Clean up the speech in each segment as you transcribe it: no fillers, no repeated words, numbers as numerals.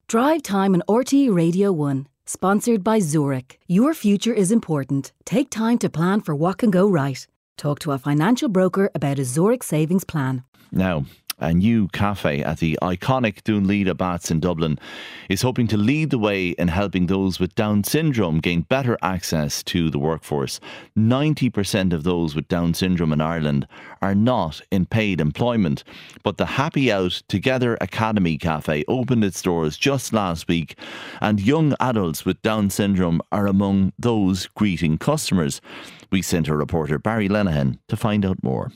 Drive Time on RTE Radio 1. Sponsored by Zurich. Your future is important. Take time to plan for what can go right. Talk to a financial broker about a Zurich savings plan. Now, a new cafe at the iconic Dúnlíde Baths in Dublin is hoping to lead the way in helping those with Down syndrome gain better access to the workforce. 90% of those with Down syndrome in Ireland are not in paid employment. But the Happy Out Together Academy cafe opened its doors just last week, and young adults with Down syndrome are among those greeting customers. We sent our reporter Barry Lenihan to find out more.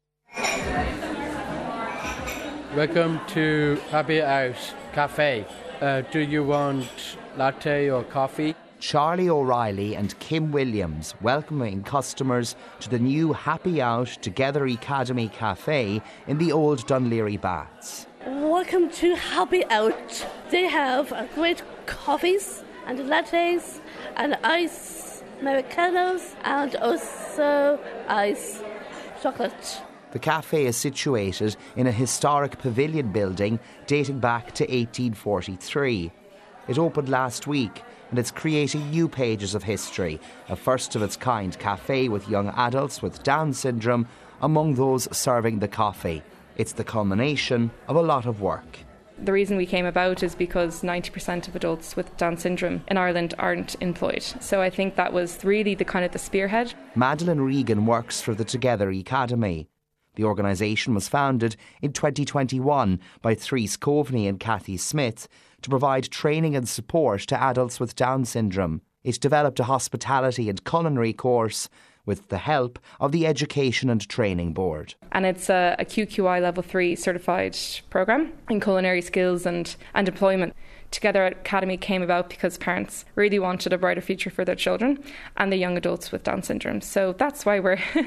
Welcome to Happy Out Cafe. Do you want latte or coffee? Charlie O'Reilly and Kim Williams welcoming customers to the new Happy Out Together Academy Cafe in the old Dún Laoghaire Baths. Welcome to Happy Out. They have great coffees and lattes and ice Americanos and also ice chocolate. The cafe is situated in a historic pavilion building dating back to 1843. It opened last week and it's creating new pages of history, a first-of-its-kind cafe with young adults with Down syndrome among those serving the coffee. It's the culmination of a lot of work. The reason we came about is because 90% of adults with Down syndrome in Ireland aren't employed. So I think that was really the spearhead. Madeleine Regan works for the Together Academy. The organisation was founded in 2021 by Threes Coveney and Cathy Smith to provide training and support to adults with Down syndrome. It developed a hospitality and culinary course with the help of the Education and Training Board. And it's a QQI Level 3 certified programme in culinary skills and employment. Together Academy came about because parents really wanted a brighter future for their children and the young adults with Down syndrome. So that's why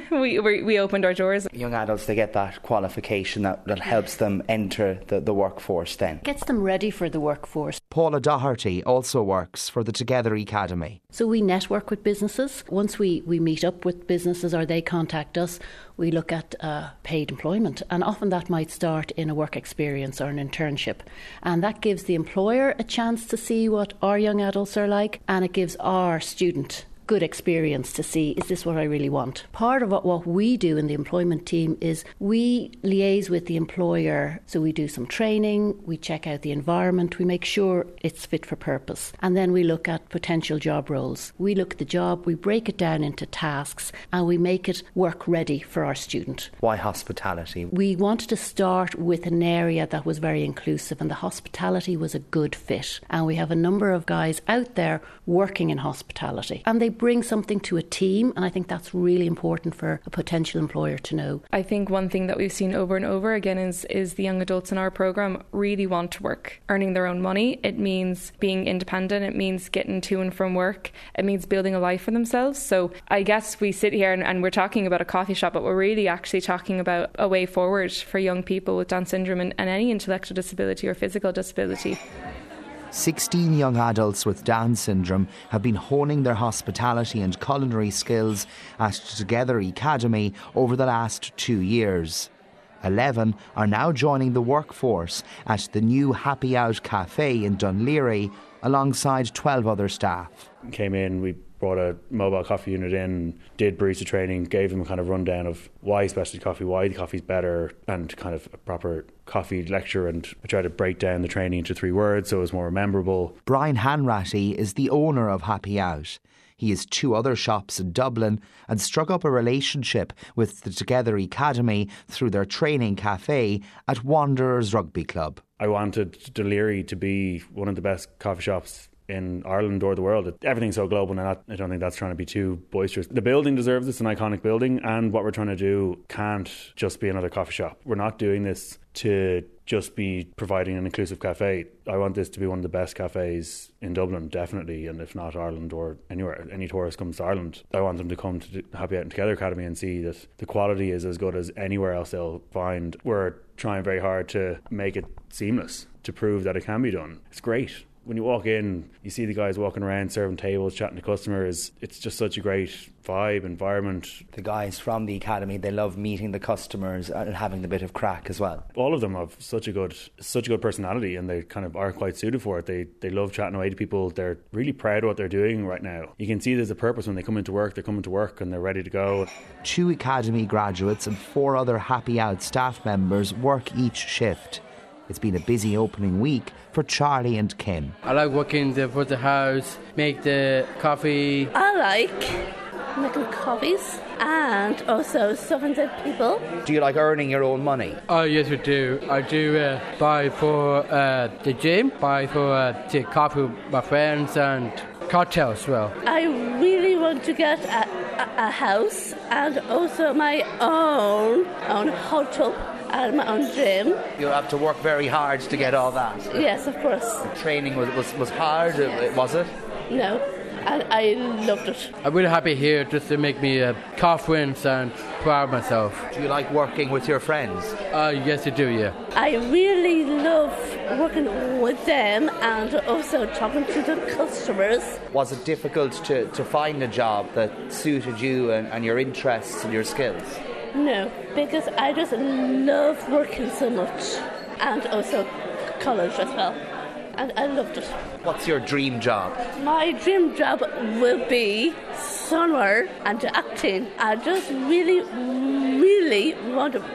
we opened our doors. Young adults, they get that qualification that helps them enter the workforce then. Gets them ready for the workforce. Paula Doherty also works for the Together Academy. So we network with businesses. Once we meet up with businesses or they contact us, we look at paid employment, and often that might start in a work experience or an internship, and that gives the employer a chance to see what our young adults are like, and it gives our student good experience to see, is this what I really want? Part of what we do in the employment team is we liaise with the employer. So we do some training, we check out the environment, we make sure it's fit for purpose. And then we look at potential job roles. We look at the job, we break it down into tasks, and we make it work ready for our student. Why hospitality? We wanted to start with an area that was very inclusive, and the hospitality was a good fit. And we have a number of guys out there working in hospitality, and they bring something to a team, and I think that's really important for a potential employer to know. I think one thing that we've seen over and over again is the young adults in our programme really want to work, earning their own money. It means being independent, it means getting to and from work, it means building a life for themselves. So I guess we sit here and we're talking about a coffee shop, but we're really actually talking about a way forward for young people with Down syndrome and any intellectual disability or physical disability. 16 young adults with Down syndrome have been honing their hospitality and culinary skills at Together Academy over the last 2 years. 11 are now joining the workforce at the new Happy Out Cafe in Dún Laoghaire alongside 12 other staff. Came in, we brought a mobile coffee unit in, did barista training, gave them a kind of rundown of why specialty coffee, why the coffee's better, and kind of a proper coffee lecture, and I tried to break down the training into 3 words so it was more memorable. Brian Hanratty is the owner of Happy Out. He has 2 other shops in Dublin and struck up a relationship with the Together Academy through their training cafe at Wanderers Rugby Club. I wanted Dún Laoghaire to be one of the best coffee shops in Ireland or the world. Everything's so global, and I don't think that's trying to be too boisterous. The building deserves it. It's an iconic building, and what we're trying to do can't just be another coffee shop. We're not doing this to just be providing an inclusive cafe. I want this to be one of the best cafes in Dublin, definitely, and if not Ireland or anywhere. Any tourist comes to Ireland, I want them to come to Happy Out Together Academy and see that the quality is as good as anywhere else they'll find. We're trying very hard to make it seamless, to prove that it can be done. It's great. when you walk in, you see the guys walking around serving tables, chatting to customers. It's just such a great vibe, environment. The guys from the academy, they love meeting the customers and having the bit of crack as well. All of them have such a good personality, and they kind of are quite suited for it. They love chatting away to people. They're really proud of what they're doing right now. You can see there's a purpose when they come into work. They're coming to work and they're ready to go. 2 academy graduates and 4 other Happy Out staff members work each shift. It's been a busy opening week for Charlie and Kim. I like working for the house, make the coffee. I like making coffees and also serving the people. Do you like earning your own money? Oh, yes, I do. I do buy for the gym, buy for the coffee with my friends and cocktails as well. I really want to get a house and also my own hot tub and my own gym. You have to work very hard to get all that. Yes, of course. The training was hard, was it? No, and I loved it. I'm really happy here just to make me confident and proud of myself. Do you like working with your friends? Yes, I do, yeah. I really love working with them and also talking to the customers. Was it difficult to find a job that suited you and your interests and your skills? No, because I just love working so much, and also college as well, and I loved it. What's your dream job? My dream job will be somewhere and acting. I just really want to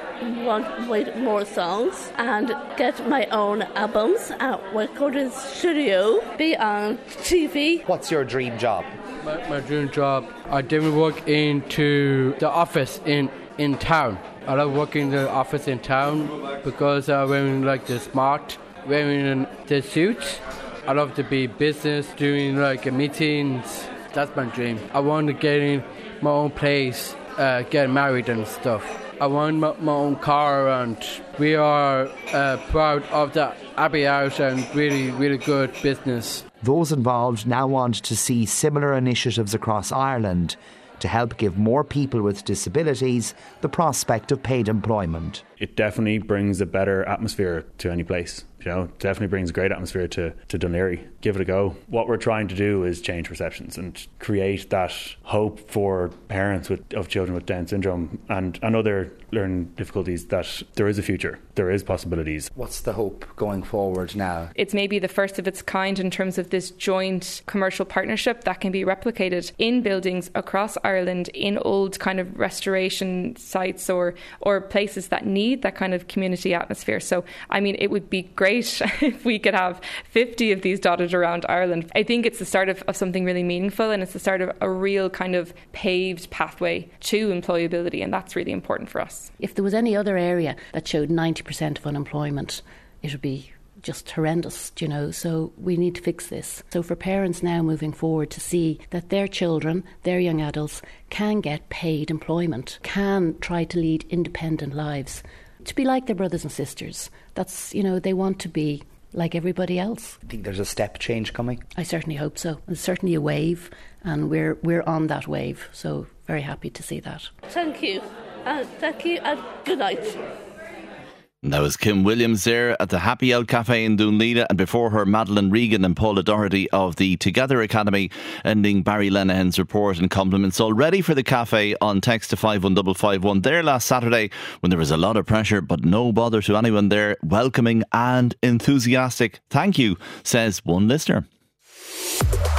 write more songs and get my own albums and record in studio, be on TV. What's your dream job? My dream job, I definitely work into the office in town. I love working in the office in town because I'm wearing like the smart, wearing the suits. I love to be business, doing like meetings. That's my dream. I want to get in my own place, get married and stuff. I want my own car, and we are proud of the Abbey Out and really good business. Those involved now want to see similar initiatives across Ireland to help give more people with disabilities the prospect of paid employment. It definitely brings a better atmosphere to any place. Definitely brings a great atmosphere to Dún Laoghaire. Give it a go. What we're trying to do is change perceptions and create that hope for parents of children with Down syndrome and other learning difficulties that there is a future, there is possibilities. What's the hope going forward now? It's maybe the first of its kind in terms of this joint commercial partnership that can be replicated in buildings across Ireland, in old kind of restoration sites or places that need that kind of community atmosphere. So, I mean, it would be great if we could have 50 of these dotted around Ireland. I think it's the start of something really meaningful, and it's the start of a real kind of paved pathway to employability, and that's really important for us. If there was any other area that showed 90% of unemployment, it would be just horrendous, so we need to fix this. So for parents now moving forward to see that their children, their young adults, can get paid employment, can try to lead independent lives, to be like their brothers and sisters. That's, they want to be like everybody else. I think there's a step change coming. I certainly hope so. There's certainly a wave, and we're on that wave, so very happy to see that. Thank you, and good night. That was Kim Williams there at the Happy Out Cafe in Dún Laoghaire, and before her Madeleine Regan and Paula Doherty of the Together Academy, ending Barry Lenehan's report and compliments already for the cafe on text to 51551 there last Saturday when there was a lot of pressure, but no bother to anyone there, welcoming and enthusiastic. Thank you, says one listener.